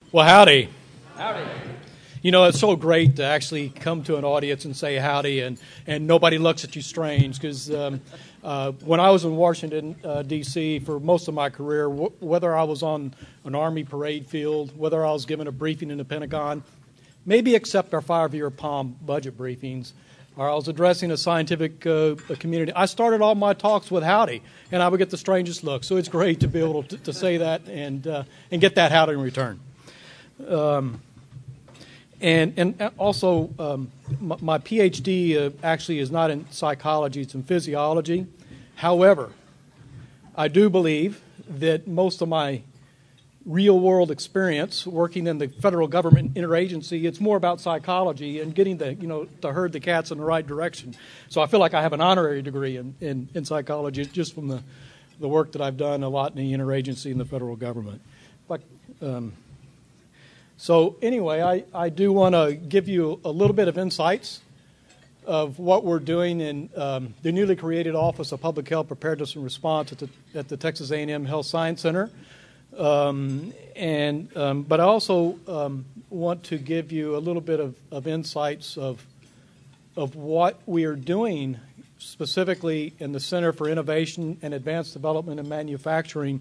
Well, howdy. Howdy. You know, it's so great to actually come to an audience and say howdy, and nobody looks at you strange, because when I was in Washington, D.C., for most of my career, whether I was on an Army parade field, whether I was giving a briefing in the Pentagon, maybe except our 5-year POM budget briefings, or I was addressing a scientific community, I started all my talks with howdy, and I would get the strangest look. So it's great to be able to say that and get that howdy in return. And also, my PhD actually is not in psychology, it's in physiology. However, I do believe that most of my real-world experience working in the federal government interagency, it's more about psychology and getting to herd the cats in the right direction. So I feel like I have an honorary degree in psychology just from the work that I've done a lot in the interagency in the federal government. So anyway, I do want to give you a little bit of insights of what we're doing in the newly created Office of Public Health Preparedness and Response at the Texas A&M Health Science Center. But I also want to give you a little bit of insights of what we are doing specifically in the Center for Innovation and Advanced Development and Manufacturing.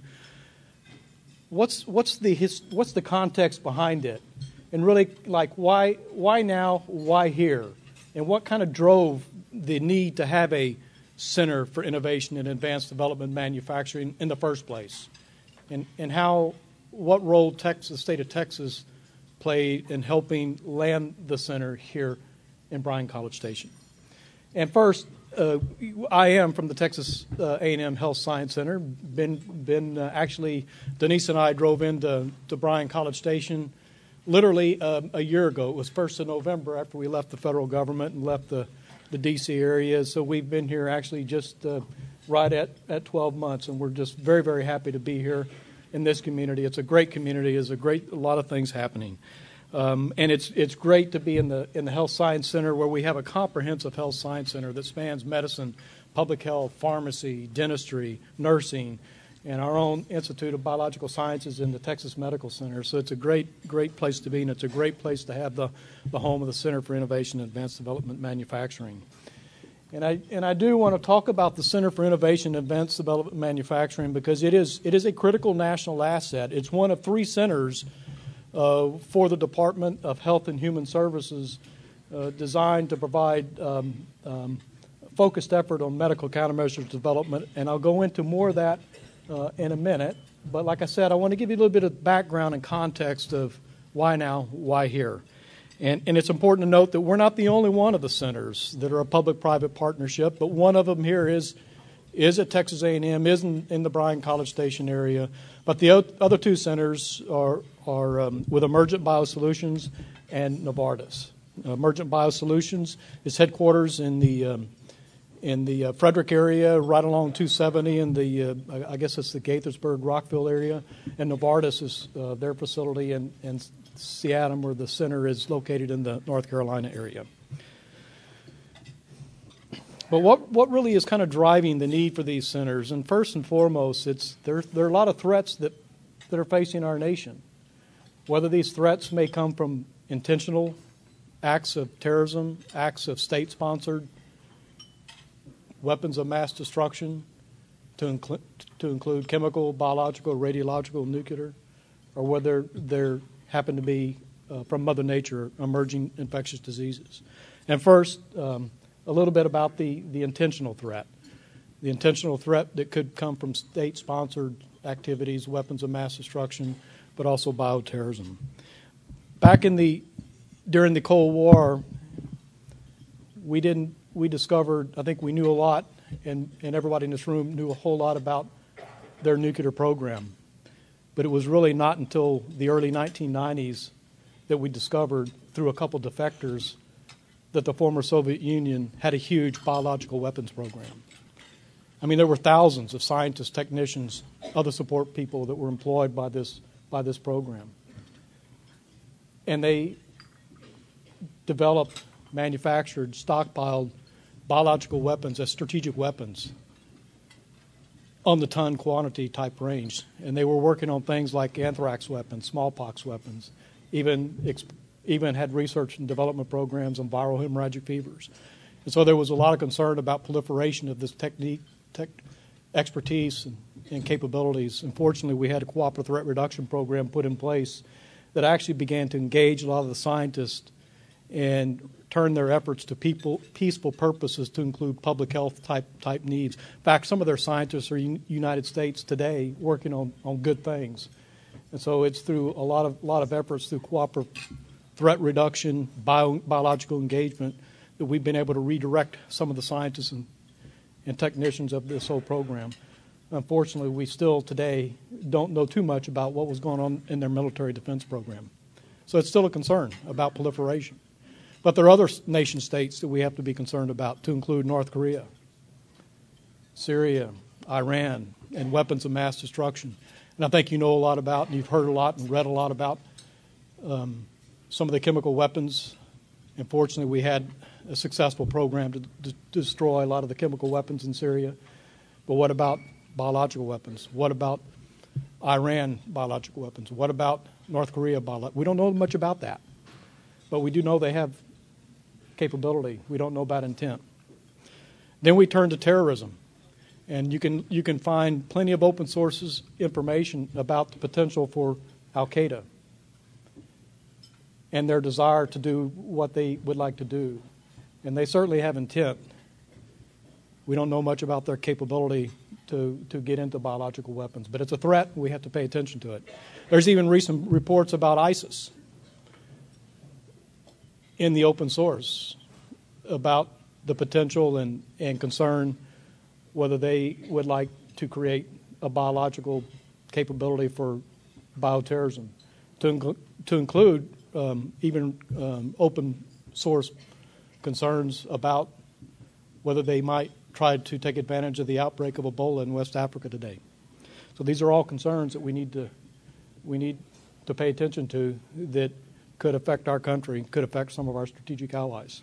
What's the context behind it, and really, like, why now, why here, and what kind of drove the need to have a Center for Innovation and Advanced Development and Manufacturing in the first place, and what role the state of Texas played in helping land the center here in Bryan College Station. And first, I am from the Texas A&M Health Science Center. Actually, Denise and I drove into Bryan College Station literally a year ago. It was 1st of November after we left the federal government and left the D.C. area. So we've been here actually just right at 12 months, and we're just very, very happy to be here in this community. It's a great community. There's a lot of things happening. And it's great to be in the Health Science Center, where we have a comprehensive health science center that spans medicine, public health, pharmacy, dentistry, nursing, and our own Institute of Biological Sciences in the Texas Medical Center. So it's a great place to be, and it's a great place to have the home of the Center for Innovation and Advanced Development Manufacturing. And I do want to talk about the Center for Innovation and Advanced Development and Manufacturing because it is a critical national asset. It's one of 3 centers for the Department of Health and Human Services designed to provide focused effort on medical countermeasures development. And I'll go into more of that in a minute. But like I said, I want to give you a little bit of background and context of why now, why here. And it's important to note that we're not the only one of the centers that are a public-private partnership, but one of them here is at Texas A&M, is in the Bryan College Station area. But the other 2 centers are with Emergent Biosolutions and Novartis. Emergent Biosolutions is headquarters in the Frederick area, right along 270 in I guess it's the Gaithersburg, Rockville area. And Novartis is their facility in Seattle, where the center is located in the North Carolina area. But what really is kind of driving the need for these centers? And first and foremost, there are a lot of threats that are facing our nation. Whether these threats may come from intentional acts of terrorism, acts of state-sponsored weapons of mass destruction, to include chemical, biological, radiological, nuclear, or whether there happen to be from Mother Nature emerging infectious diseases. And first, a little bit about the intentional threat. The intentional threat that could come from state-sponsored activities, weapons of mass destruction, but also bioterrorism. During the Cold War, we discovered, I think we knew a lot, and everybody in this room knew a whole lot about their nuclear program. But it was really not until the early 1990s that we discovered, through a couple defectors, that the former Soviet Union had a huge biological weapons program. I mean, there were thousands of scientists, technicians, other support people that were employed by this program. And they developed, manufactured, stockpiled biological weapons as strategic weapons on the ton quantity type range. And they were working on things like anthrax weapons, smallpox weapons, even had research and development programs on viral hemorrhagic fevers. And so there was a lot of concern about proliferation of this expertise and capabilities. Unfortunately, we had a cooperative threat reduction program put in place that actually began to engage a lot of the scientists and turn their efforts to peaceful purposes to include public health type needs. In fact, some of their scientists are in the United States today working on good things. And so it's through a lot of efforts through cooperative threat reduction, biological engagement, that we've been able to redirect some of the scientists and technicians of this whole program. Unfortunately, we still today don't know too much about what was going on in their military defense program. So it's still a concern about proliferation. But there are other nation states that we have to be concerned about, to include North Korea, Syria, Iran, and weapons of mass destruction. And I think you know a lot about, and you've heard a lot and read a lot about some of the chemical weapons. Unfortunately, we had a successful program to destroy a lot of the chemical weapons in Syria. But what about biological weapons? What about Iran biological weapons? What about North Korea biological? We don't know much about that. But we do know they have capability. We don't know about intent. Then we turn to terrorism. And you can find plenty of open sources information about the potential for Al-Qaeda and their desire to do what they would like to do. And they certainly have intent. We don't know much about their capability to get into biological weapons. But it's a threat, and we have to pay attention to it. There's even recent reports about ISIS in the open source about the potential and concern whether they would like to create a biological capability for bioterrorism, to include even open source concerns about whether they might try to take advantage of the outbreak of Ebola in West Africa today. So these are all concerns that we need to pay attention to that could affect our country, could affect some of our strategic allies.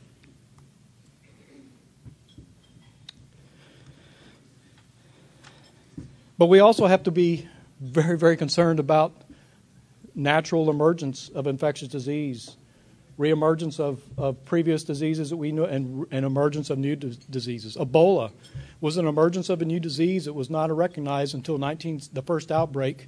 But we also have to be very, very concerned about natural emergence of infectious disease, reemergence of previous diseases that we know, and emergence of new diseases. Ebola was an emergence of a new disease that was not recognized until the first outbreak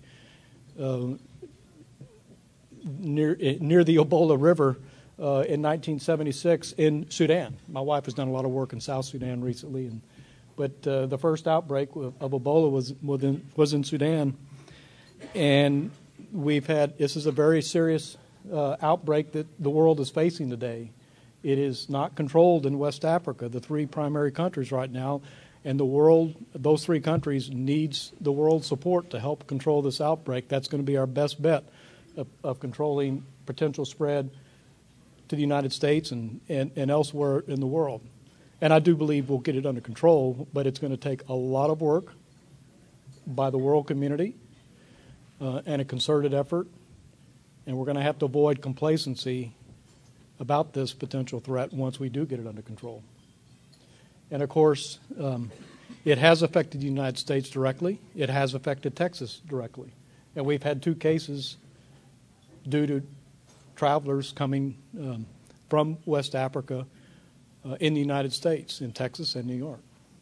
near the Ebola River in 1976 in Sudan. My wife has done a lot of work in South Sudan recently, but the first outbreak of Ebola was in Sudan, and this is a very serious outbreak that the world is facing today. It is not controlled in West Africa, the three primary countries right now, and those three countries needs the world's support to help control this outbreak. That's going to be our best bet of controlling potential spread to the United States and elsewhere in the world. And I do believe we'll get it under control, but it's going to take a lot of work by the world community and a concerted effort, and we're going to have to avoid complacency about this potential threat once we do get it under control. And of course, it has affected the United States directly. It has affected Texas directly. And we've had 2 cases due to travelers coming from West Africa in the United States, in Texas and New York.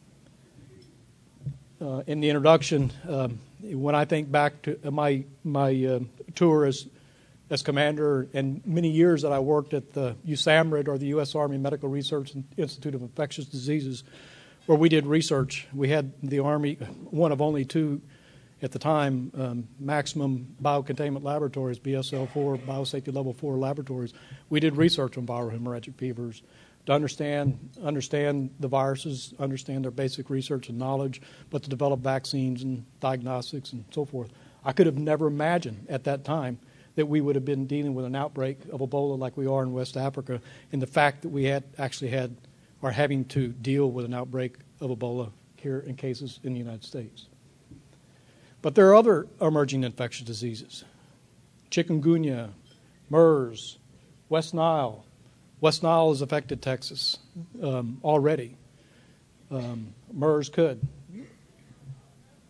In the introduction, when I think back to my tour as commander and many years that I worked at the USAMRIID, or the U.S. Army Medical Research Institute of Infectious Diseases, where we did research. We had the Army, one of only 2 at the time, maximum biocontainment laboratories, BSL-4, biosafety level 4 laboratories. We did research on viral hemorrhagic fevers to understand the viruses, understand their basic research and knowledge, but to develop vaccines and diagnostics and so forth. I could have never imagined at that time that we would have been dealing with an outbreak of Ebola like we are in West Africa, and the fact that we are having to deal with an outbreak of Ebola here in cases in the United States. But there are other emerging infectious diseases. Chikungunya, MERS, West Nile. West Nile has affected Texas already. MERS could.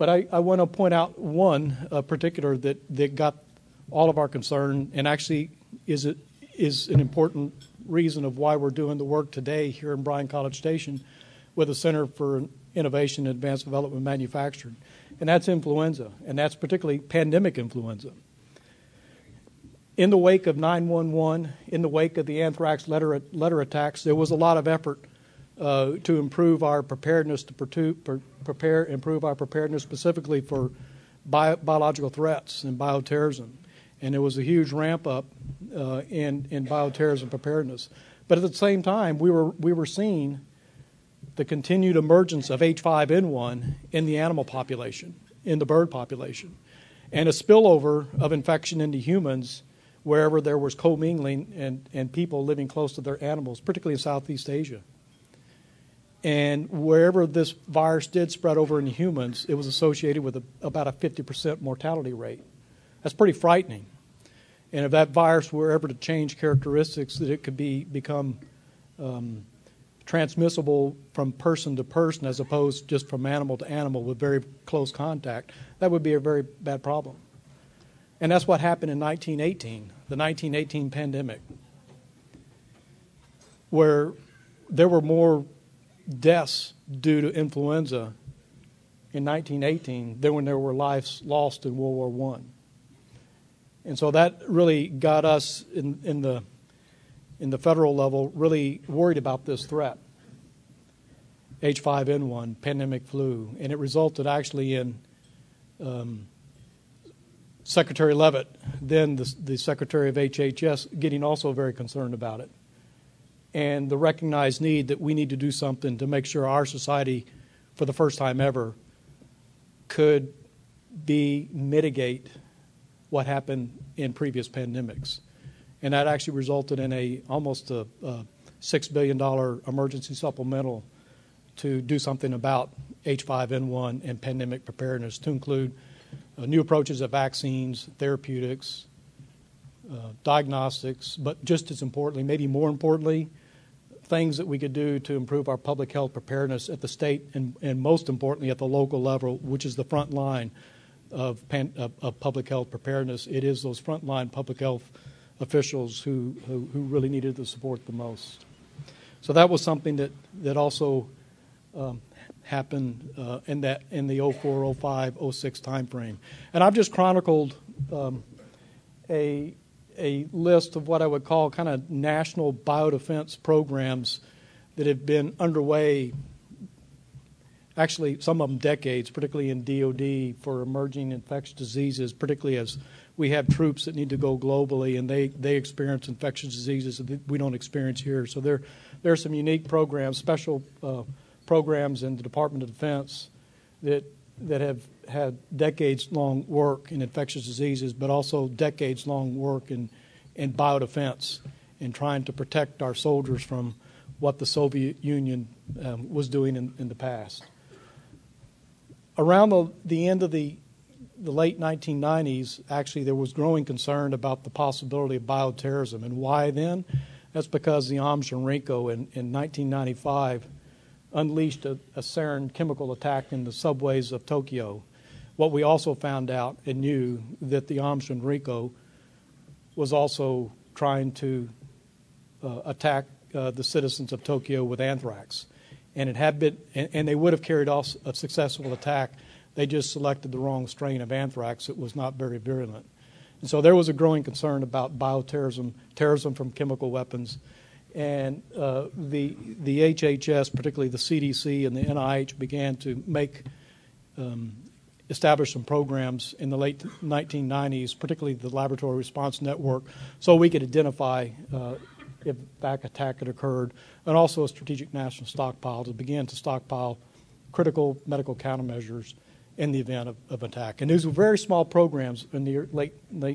But I want to point out one particular that got all of our concern, and actually is an important reason of why we're doing the work today here in Bryan College Station with the Center for Innovation and Advanced Development and Manufacturing, and that's influenza, and that's particularly pandemic influenza. In the wake of 9/11, in the wake of the anthrax letter attacks, there was a lot of effort to improve our preparedness, improve our preparedness specifically for biological threats and bioterrorism. And there was a huge ramp up in bioterrorism preparedness. But at the same time, we were seeing the continued emergence of H5N1 in the animal population, in the bird population, and a spillover of infection into humans wherever there was commingling and people living close to their animals, particularly in Southeast Asia. And wherever this virus did spread over in humans, it was associated with about a 50% mortality rate. That's pretty frightening. And if that virus were ever to change characteristics, that it could become transmissible from person to person as opposed just from animal to animal with very close contact, that would be a very bad problem. And that's what happened in 1918, the 1918 pandemic, where there were more deaths due to influenza in 1918 than when there were lives lost in World War I. And so that really got us in the federal level really worried about this threat, H5N1, pandemic flu, and it resulted actually in Secretary Leavitt, then the Secretary of HHS, getting also very concerned about it, and the recognized need that we need to do something to make sure our society, for the first time ever, could mitigate what happened in previous pandemics. And that actually resulted in almost a $6 billion emergency supplemental to do something about H5N1 and pandemic preparedness, to include new approaches of vaccines, therapeutics, diagnostics, but just as importantly, maybe more importantly, things that we could do to improve our public health preparedness at the state and most importantly at the local level, which is the front line of public health preparedness. It is those frontline public health officials who really needed the support the most. So that was something that also happened in the 04, 05, 06 timeframe. And I've just chronicled a list of what I would call kind of national biodefense programs that have been underway, actually some of them decades, particularly in DOD for emerging infectious diseases, particularly as we have troops that need to go globally and they experience infectious diseases that we don't experience here. So there are some unique programs, special programs in the Department of Defense that have had decades-long work in infectious diseases, but also decades-long work in biodefense in trying to protect our soldiers from what the Soviet Union was doing in the past. Around the end of the late 1990s, actually, there was growing concern about the possibility of bioterrorism. And why then? That's because the Amsharenko in 1995 unleashed a sarin chemical attack in the subways of Tokyo. What we also found out and knew that the Amsharenko was also trying to attack the citizens of Tokyo with anthrax. And it had been, and they would have carried off a successful attack. They just selected the wrong strain of anthrax. It was not very virulent. And so there was a growing concern about bioterrorism, terrorism from chemical weapons. And the HHS, particularly the CDC and the NIH, began to establish some programs in the late 1990s, particularly the Laboratory Response Network, so we could identify if that attack had occurred, and also a strategic national stockpile to begin to stockpile critical medical countermeasures in the event of attack. And these were very small programs in the late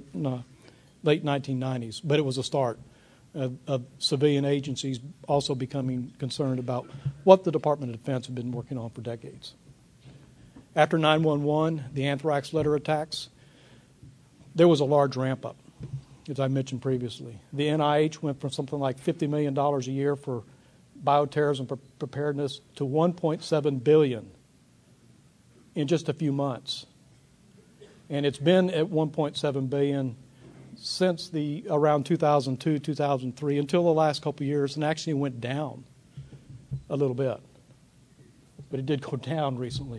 1990s, but it was a start of civilian agencies also becoming concerned about what the Department of Defense had been working on for decades. After 9/11, the anthrax letter attacks, there was a large ramp up, as I mentioned previously. The NIH went from something like $50 million a year for bioterrorism preparedness to $1.7 billion in just a few months. And it's been at $1.7 billion since around 2002, 2003, until the last couple of years, and actually went down a little bit. But it did go down recently.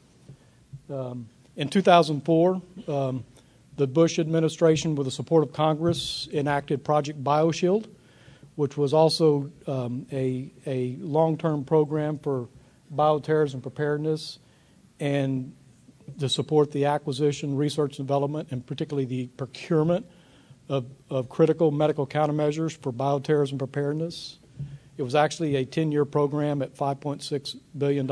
In 2004, the Bush administration, with the support of Congress, enacted Project BioShield, which was also a long-term program for bioterrorism preparedness and to support the acquisition, research, and development, and particularly the procurement of critical medical countermeasures for bioterrorism preparedness. It was actually a 10-year program at $5.6 billion.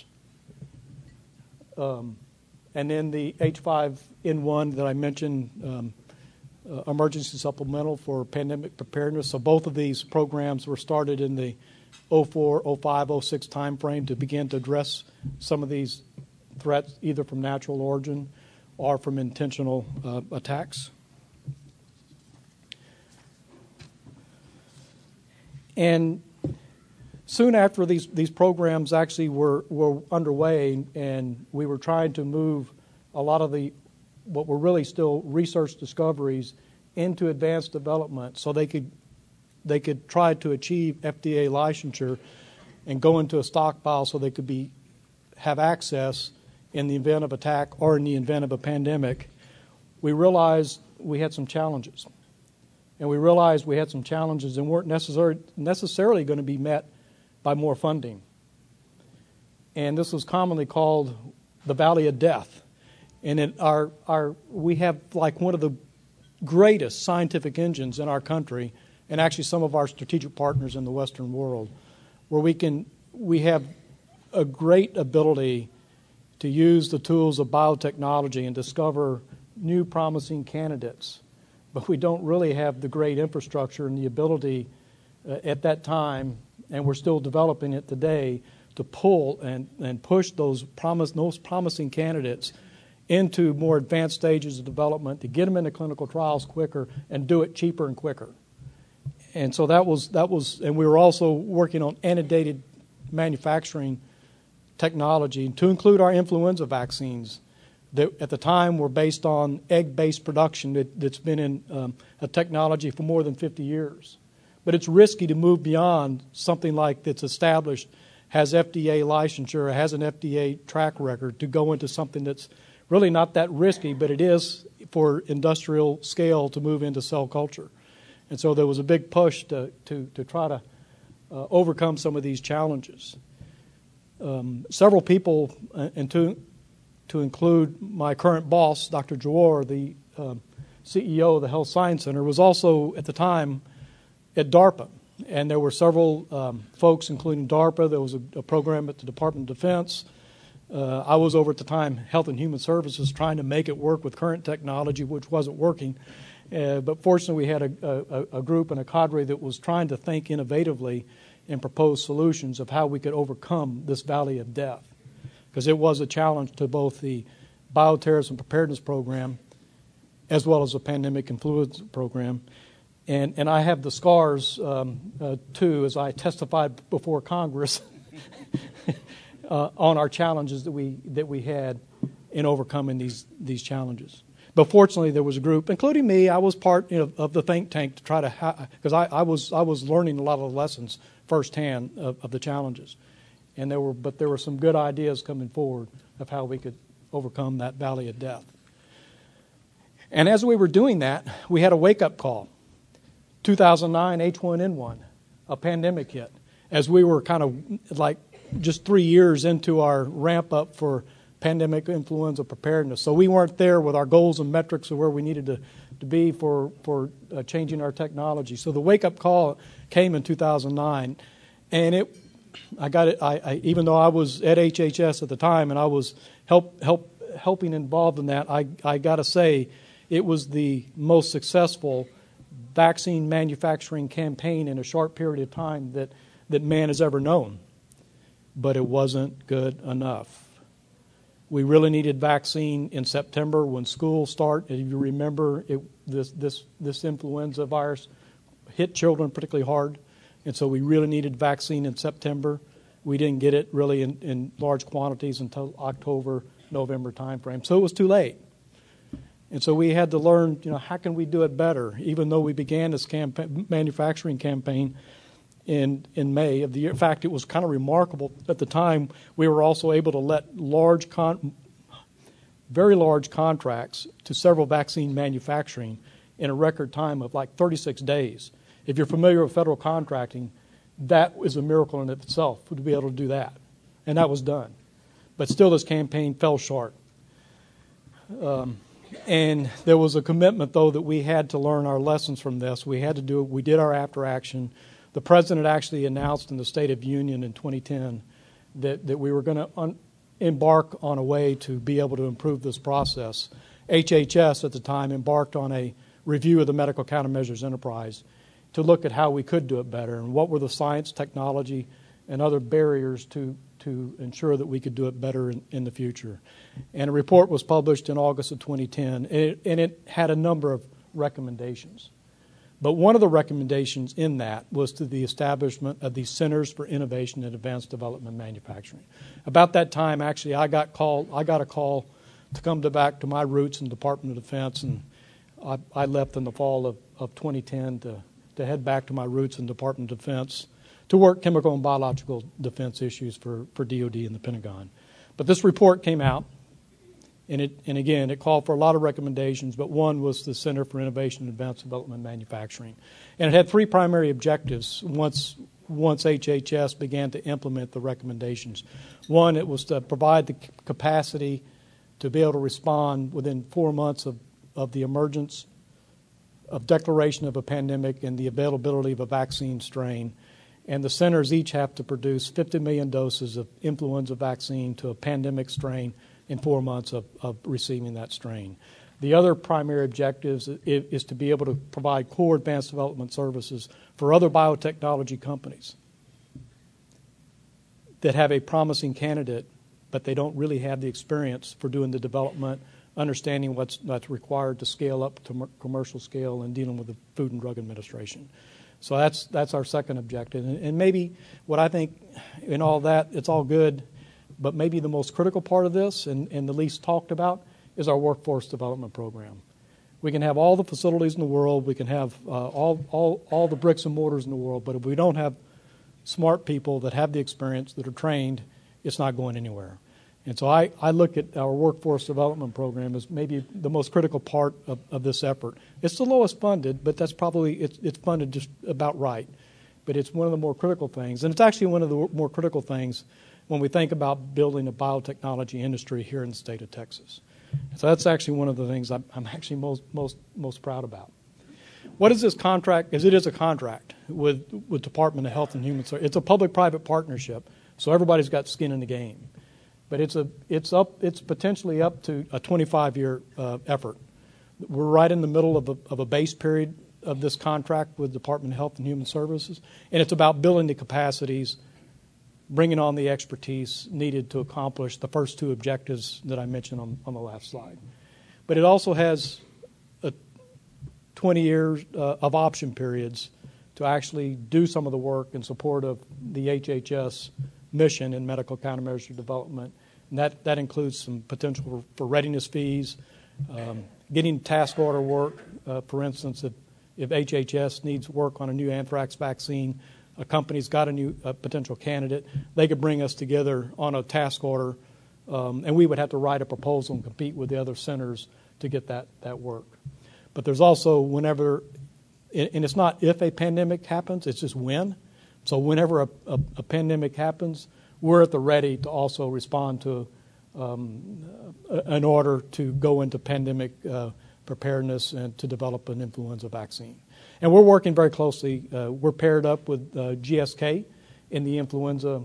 And then the H5N1 that I mentioned, emergency supplemental for pandemic preparedness. So both of these programs were started in the 04, 05, 06 timeframe to begin to address some of these threats, either from natural origin or from intentional attacks. And soon after these programs actually were underway, and we were trying to move a lot of what were really still research discoveries into advanced development, so they could try to achieve FDA licensure and go into a stockpile, so they could have access in the event of attack or in the event of a pandemic. We realized we had some challenges, and we realized we had some challenges and weren't necessarily going to be met by more funding. And this was commonly called the Valley of Death. And we have like one of the greatest scientific engines in our country, and actually some of our strategic partners in the Western world, where we have a great ability to use the tools of biotechnology and discover new promising candidates. But we don't really have the great infrastructure and the ability at that time, and we're still developing it today, to pull and push those promising candidates into more advanced stages of development, to get them into clinical trials quicker and do it cheaper and quicker. And so that was, and we were also working on annotated manufacturing technology to include our influenza vaccines that at the time were based on egg-based production that's been in a technology for more than 50 years. But it's risky to move beyond something like that's established, has FDA licensure, has an FDA track record, to go into something that's really not that risky, but it is for industrial scale to move into cell culture. And so there was a big push to try to overcome some of these challenges. Several people, and to include my current boss, Dr. Jawar, the CEO of the Health Science Center, was also at the time at DARPA. And there were several folks, including DARPA. There was a program at the Department of Defense. I was over at the time Health and Human Services, trying to make it work with current technology, which wasn't working. But fortunately, we had a group and a cadre that was trying to think innovatively and propose solutions of how we could overcome this valley of death, because it was a challenge to both the bioterrorism preparedness program as well as the pandemic influenza program. And I have the scars, too, as I testified before Congress on our challenges that we had in overcoming these challenges. But fortunately, there was a group, including me. I was part of the think tank to try to, because I was learning a lot of the lessons firsthand of the challenges, and there were some good ideas coming forward of how we could overcome that valley of death. And as we were doing that, we had a wake-up call. 2009 H1N1, a pandemic hit, as we were kind of like just 3 years into our ramp up for pandemic influenza preparedness. So we weren't there with our goals and metrics of where we needed to be for changing our technology. So the wake-up call came in 2009, and I got it. Even though I was at HHS at the time and I was helping involved in that, I got to say it was the most successful vaccine manufacturing campaign in a short period of time that man has ever known. But it wasn't good enough. We really needed vaccine in September when school started. If you remember, this influenza virus hit children particularly hard, and so we really needed vaccine in September. We didn't get it really in large quantities until October, November timeframe. So it was too late. And so we had to learn, how can we do it better? Even though we began this manufacturing campaign in May of the year. In fact, it was kind of remarkable. At the time, we were also able to let very large contracts to several vaccine manufacturing in a record time of like 36 days. If you're familiar with federal contracting, that is a miracle in itself to be able to do that. And that was done. But still, this campaign fell short. And there was a commitment, though, that we had to learn our lessons from this. We had to do it. We did our after action. The president actually announced in the State of Union in 2010 that we were going to embark on a way to be able to improve this process. HHS at the time embarked on a review of the medical countermeasures enterprise to look at how we could do it better and what were the science, technology, and other barriers to ensure that we could do it better in the future. And a report was published in August of 2010, and it had a number of recommendations. But one of the recommendations in that was to the establishment of these Centers for Innovation and Advanced Development Manufacturing. About that time, actually, I got a call to come back to my roots in the Department of Defense, and I left in the fall of 2010 to head back to my roots in the Department of Defense to work chemical and biological defense issues for DOD and the Pentagon. But this report came out, and again, it called for a lot of recommendations, but one was the Center for Innovation and Advanced Development Manufacturing. And it had three primary objectives once HHS began to implement the recommendations. One, it was to provide the capacity to be able to respond within 4 months of the emergence of declaration of a pandemic and the availability of a vaccine strain. And the centers each have to produce 50 million doses of influenza vaccine to a pandemic strain in 4 months of receiving that strain. The other primary objectives is to be able to provide core advanced development services for other biotechnology companies that have a promising candidate, but they don't really have the experience for doing the development, understanding what's required to scale up to commercial scale and dealing with the Food and Drug Administration. So that's our second objective. And maybe what I think in all that, it's all good, but maybe the most critical part of this and the least talked about is our workforce development program. We can have all the facilities in the world, we can have all the bricks and mortars in the world, but if we don't have smart people that have the experience, that are trained, it's not going anywhere. And so I look at our workforce development program as maybe the most critical part of this effort. It's the lowest funded, but that's probably, it's funded just about right. But it's one of the more critical things. And it's actually one of the more critical things when we think about building a biotechnology industry here in the state of Texas. So that's actually one of the things I'm actually most proud about. What is this contract? It is a contract with Department of Health and Human Services. It's a public-private partnership, so everybody's got skin in the game. But it's potentially up to a 25-year effort. We're right in the middle of a base period of this contract with Department of Health and Human Services, and it's about building the capacities, bringing on the expertise needed to accomplish the first two objectives that I mentioned on the last slide. But it also has 20 years of option periods to actually do some of the work in support of the HHS mission in medical countermeasure development. And that includes some potential for readiness fees, getting task order work. For instance, if HHS needs work on a new anthrax vaccine, a company's got a new potential candidate, they could bring us together on a task order, and we would have to write a proposal and compete with the other centers to get that work. But there's also whenever, and it's not if a pandemic happens, it's just when. So whenever a pandemic happens, we're at the ready to also respond to an order to go into pandemic preparedness and to develop an influenza vaccine. And we're working very closely. We're paired up with GSK in the influenza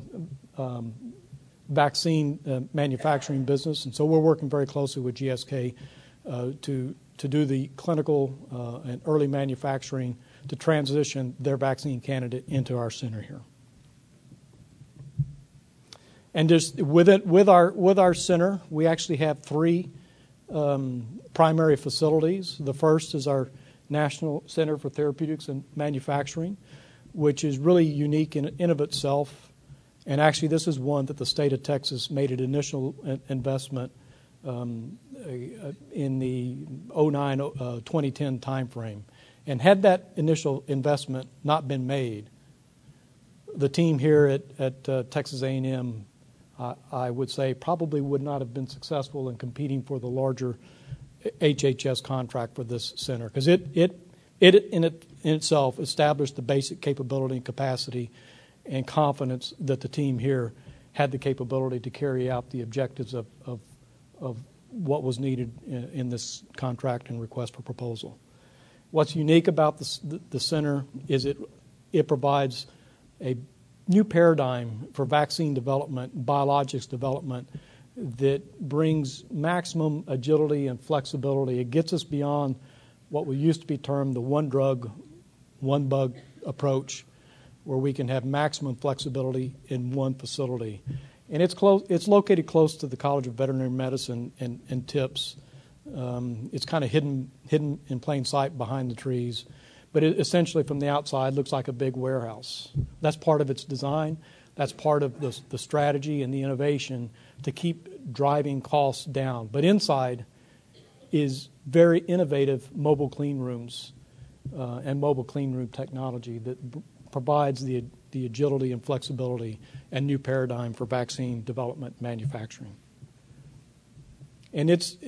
vaccine manufacturing business. And so we're working very closely with GSK to do the clinical and early manufacturing to transition their vaccine candidate into our center here. And just with our center, we actually have three primary facilities. The first is our National Center for Therapeutics and Manufacturing, which is really unique in of itself. And actually, this is one that the state of Texas made an initial investment in the 2010 timeframe. And had that initial investment not been made, the team here at Texas A&M, I would say, probably would not have been successful in competing for the larger HHS contract for this center, because it in itself established the basic capability and capacity and confidence that the team here had the capability to carry out the objectives of what was needed in this contract and request for proposal. What's unique about the center is it provides a new paradigm for vaccine development, biologics development, that brings maximum agility and flexibility. It gets us beyond what we used to be termed the one drug, one bug approach, where we can have maximum flexibility in one facility. And it's located close to the College of Veterinary Medicine and TIPS. It's kind of hidden in plain sight behind the trees. But it essentially, from the outside, looks like a big warehouse. That's part of its design. That's part of the strategy and the innovation to keep driving costs down. But inside is very innovative mobile clean rooms and mobile clean room technology that provides the agility and flexibility and new paradigm for vaccine development and manufacturing. And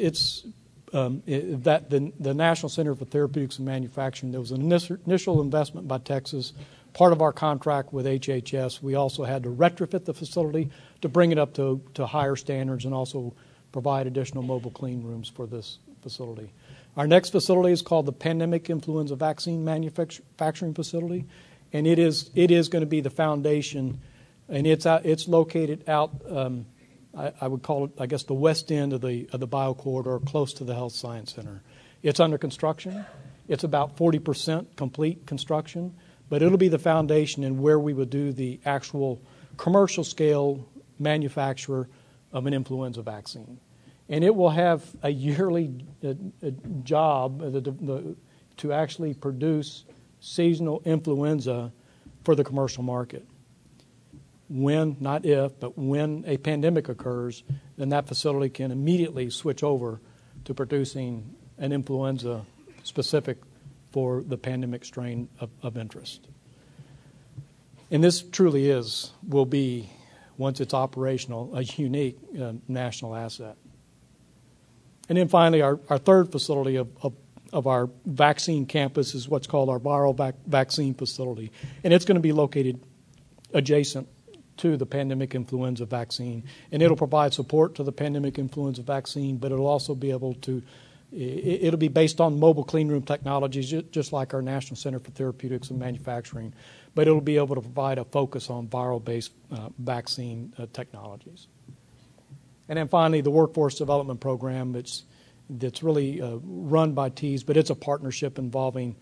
the National Center for Therapeutics and Manufacturing, there was an initial investment by Texas. Part of our contract with HHS, we also had to retrofit the facility to bring it up to higher standards and also provide additional mobile clean rooms for this facility. Our next facility is called the Pandemic Influenza Vaccine Manufacturing Facility, and it is going to be the foundation, and it's located out. I would call it, I guess, the west end of the BioCorridor, close to the Health Science Center. It's under construction. It's about 40% complete construction, but it'll be the foundation in where we would do the actual commercial scale manufacture of an influenza vaccine. And it will have a yearly job to actually produce seasonal influenza for the commercial market. When, not if, but when a pandemic occurs, then that facility can immediately switch over to producing an influenza specific for the pandemic strain of interest. And this truly will be, once it's operational, a unique national asset. And then finally, our third facility of our vaccine campus is what's called our viral vaccine facility. And it's going to be located adjacent to the pandemic influenza vaccine. And it'll provide support to the pandemic influenza vaccine, but it'll also be able to, it'll be based on mobile clean room technologies, just like our National Center for Therapeutics and Manufacturing, but it'll be able to provide a focus on viral-based vaccine technologies. And then finally, the Workforce Development Program, that's really run by TEAS, but it's a partnership involving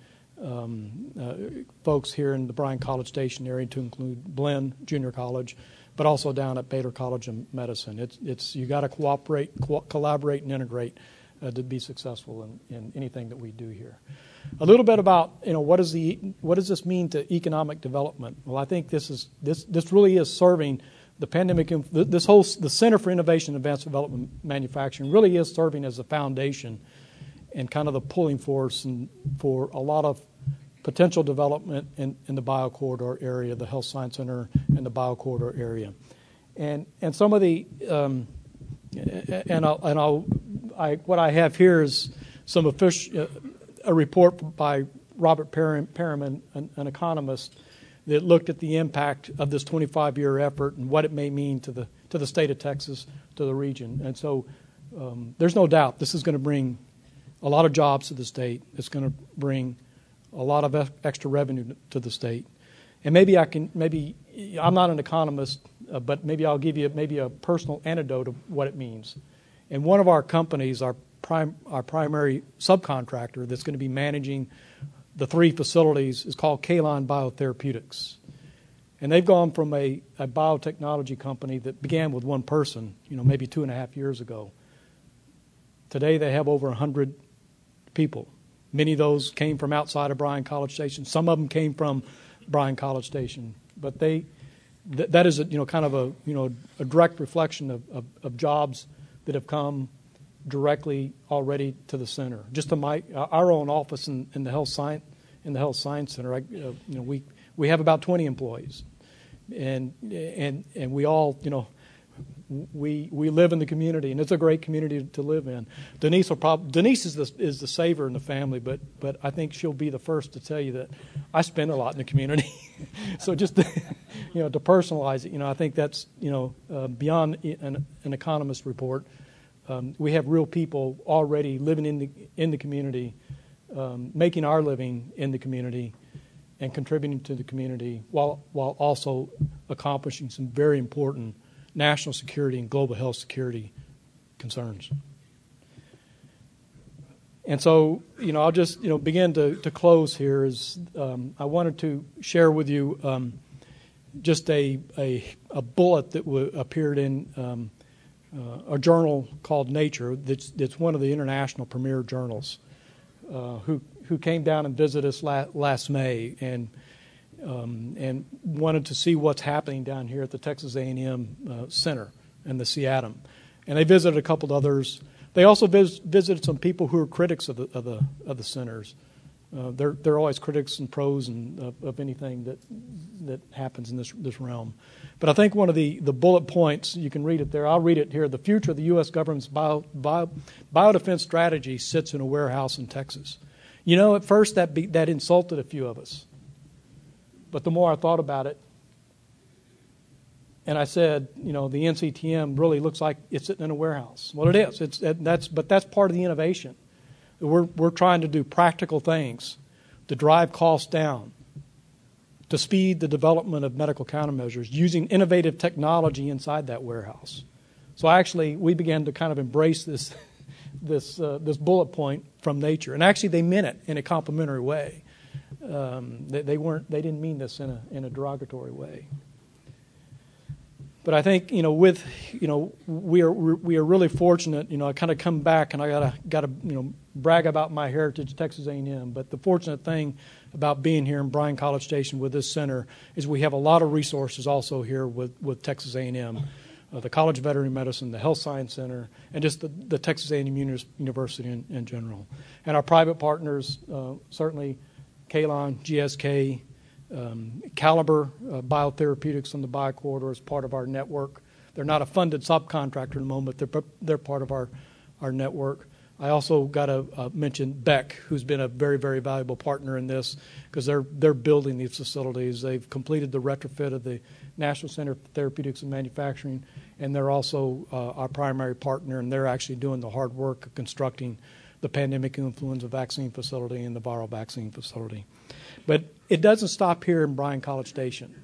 folks here in the Bryan College Station area, to include Blinn Junior College, but also down at Baylor College of Medicine. You got to collaborate, and integrate to be successful in anything that we do here. A little bit about what does this mean to economic development? Well, I think this really is serving the pandemic. The Center for Innovation and Advanced Development Manufacturing really is serving as a foundation and kind of the pulling force for a lot of potential development in the BioCorridor area, the Health Science Center and the BioCorridor area. And some of the what I have here is some a report by Robert Perriman, an economist, that looked at the impact of this 25-year effort and what it may mean to the state of Texas, to the region. And so there's no doubt this is going to bring a lot of jobs to the state. It's going to bring a lot of extra revenue to the state. And maybe I'm not an economist, but maybe I'll give you maybe a personal anecdote of what it means. And one of our companies, our primary subcontractor that's going to be managing the three facilities, is called Kalon Biotherapeutics. And they've gone from a biotechnology company that began with one person, maybe 2.5 years ago. Today they have over 100 people. Many of those came from outside of Bryan College Station. Some of them came from Bryan College Station. But that is kind of a direct reflection of jobs that have come directly already to the center. Just to our own office in the health science center, we have about 20 employees, and we all we live in the community, and it's a great community to live in. Denise is the saver in the family, but I think she'll be the first to tell you that I spend a lot in the community. So just to, to personalize it, I think that's beyond an economist report. We have real people already living in the community, making our living in the community, and contributing to the community while also accomplishing some very important national security and global health security concerns. And so, I'll just begin to close here. I wanted to share with you just a bullet that appeared in a journal called Nature. That's one of the international premier journals. Who came down and visited us last May and wanted to see what's happening down here at the Texas A&M Center and the CIATM. And they visited a couple of others. They also visited some people who are critics of the centers. They're always critics and pros of anything that happens in this realm. But I think one of the bullet points, you can read it there. I'll read it here. The future of the U.S. government's biodefense strategy sits in a warehouse in Texas. At first that insulted a few of us. But the more I thought about it, and I said, the NCTM really looks like it's sitting in a warehouse. Well, it is. But that's part of the innovation. We're trying to do practical things to drive costs down, to speed the development of medical countermeasures using innovative technology inside that warehouse. So actually, we began to kind of embrace this bullet point from Nature, and actually they meant it in a complimentary way. They didn't mean this in a derogatory way. But I think we are really fortunate. I kind of come back and I gotta brag about my heritage, Texas A&M. But the fortunate thing about being here in Bryan College Station with this center is we have a lot of resources also here with Texas A&M, the College of Veterinary Medicine, the Health Science Center, and just the Texas A&M University in general. And our private partners, certainly Kalon, GSK, Caliber Biotherapeutics on the BioCorridor is part of our network. They're not a funded subcontractor at the moment, but they're part of our network. I also got to mention Beck, who's been a very, very valuable partner in this because they're building these facilities. They've completed the retrofit of the National Center for Therapeutics and Manufacturing, and they're also our primary partner, and they're actually doing the hard work of constructing the pandemic influenza vaccine facility and the viral vaccine facility. But it doesn't stop here in Bryan College Station.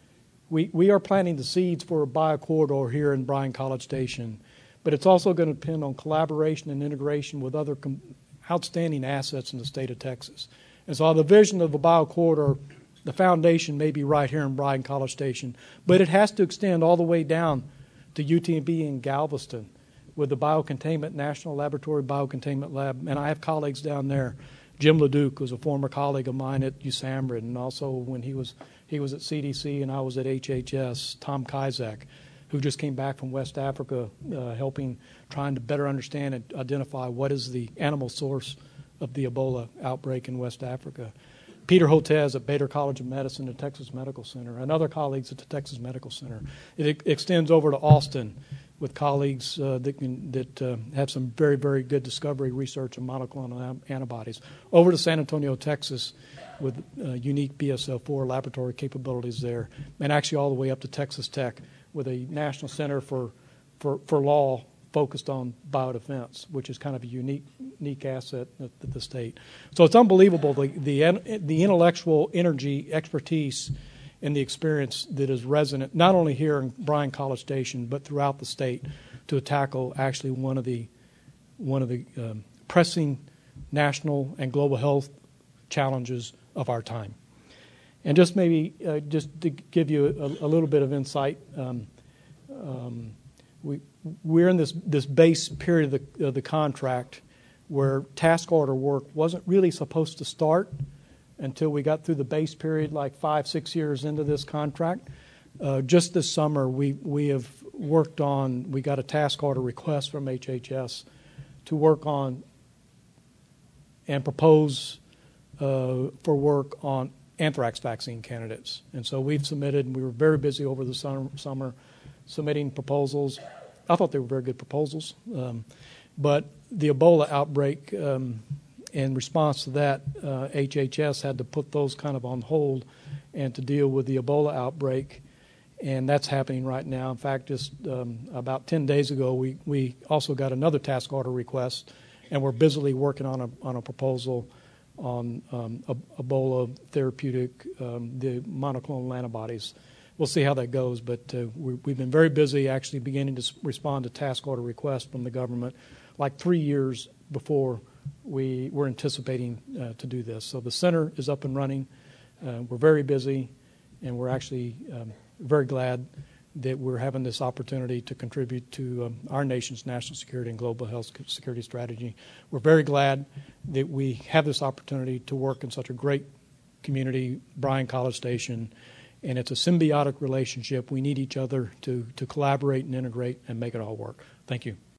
We are planting the seeds for a BioCorridor here in Bryan College Station, but it's also going to depend on collaboration and integration with other outstanding assets in the state of Texas. And so the vision of the BioCorridor, the foundation may be right here in Bryan College Station, but it has to extend all the way down to UTMB in Galveston with the Biocontainment National Laboratory Biocontainment Lab, and I have colleagues down there. Jim LeDuc was a former colleague of mine at USAMRIID, and also when he was at CDC and I was at HHS, Tom Kizak, who just came back from West Africa, trying to better understand and identify what is the animal source of the Ebola outbreak in West Africa. Peter Hotez at Bader College of Medicine at Texas Medical Center, and other colleagues at the Texas Medical Center. It extends over to Austin with colleagues that have some very, very good discovery research on monoclonal antibodies. Over to San Antonio, Texas, with unique BSL-4 laboratory capabilities there, and actually all the way up to Texas Tech with a National Center for Law focused on biodefense, which is kind of a unique asset at the state. So it's unbelievable the intellectual energy, expertise, and the experience that is resonant not only here in Bryan College Station but throughout the state to tackle actually one of the pressing national and global health challenges of our time. And just maybe just to give you a little bit of insight, we're in this base period of the contract where task order work wasn't really supposed to start until we got through the base period, like 5-6 years into this contract. Just this summer, we have worked on, we got a task order request from HHS to work on and propose for work on anthrax vaccine candidates. And so we've submitted, and we were very busy over the summer submitting proposals. I thought they were very good proposals. But the Ebola outbreak, in response to that, HHS had to put those kind of on hold and to deal with the Ebola outbreak. And that's happening right now. In fact, just about 10 days ago, we also got another task order request, and we're busily working on a proposal on Ebola therapeutic, the monoclonal antibodies. We'll see how that goes, but we've been very busy actually beginning to respond to task order requests from the government like 3 years before we were anticipating to do this. So the center is up and running. We're very busy, and we're actually very glad that we're having this opportunity to contribute to our nation's national security and global health security strategy. We're very glad that we have this opportunity to work in such a great community, Bryan College Station, and it's a symbiotic relationship. We need each other to collaborate and integrate and make it all work. Thank you.